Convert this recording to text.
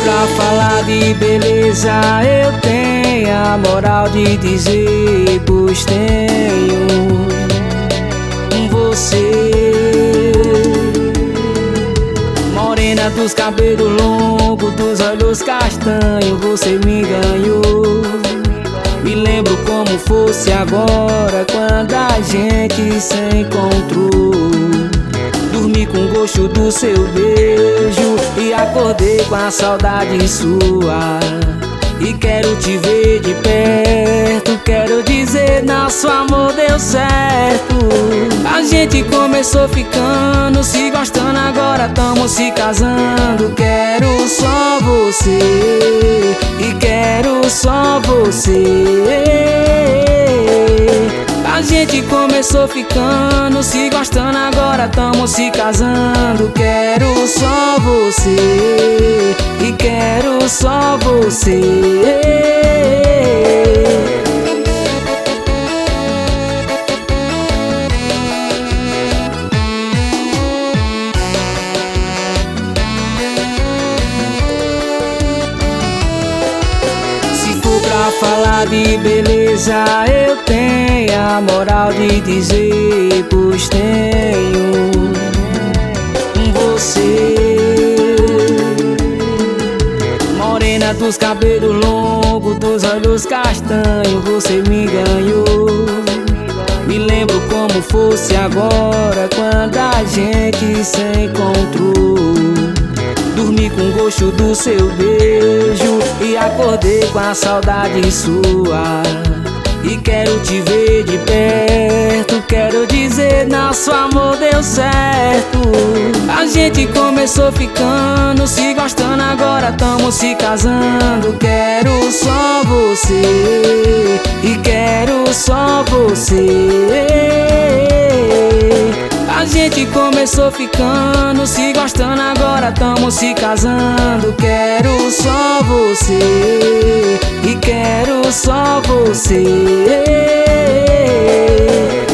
Pra falar de beleza eu tenho a moral de dizer, pois tenho você. Morena dos cabelos longos, dos olhos castanhos, você me ganhou. Me lembro como fosse agora, quando a gente se encontrou. Dormi com gosto do seu beijo e acordei com a saudade sua. E quero te ver de perto, quero dizer, nosso amor deu certo. A gente começou ficando, se gostando, agora tamo se casando. Quero só você e quero só você. A gente começou ficando, se gostando, agora tamo se casando. Quero só você e quero só você. Pra falar de beleza eu tenho a moral de dizer, pois tenho você. Morena dos cabelos longos, dos olhos castanhos, você me ganhou. Me lembro como fosse agora, quando a gente se encontrou. Dormi com gosto do seu beijo e acordei com a saudade sua. E quero te ver de perto, quero dizer, nosso amor deu certo. A gente começou ficando, se gostando, agora tamo se casando. Quero só você e quero só você. A gente começou ficando, se gostando, agora tamo se casando. Quero só você e quero só você.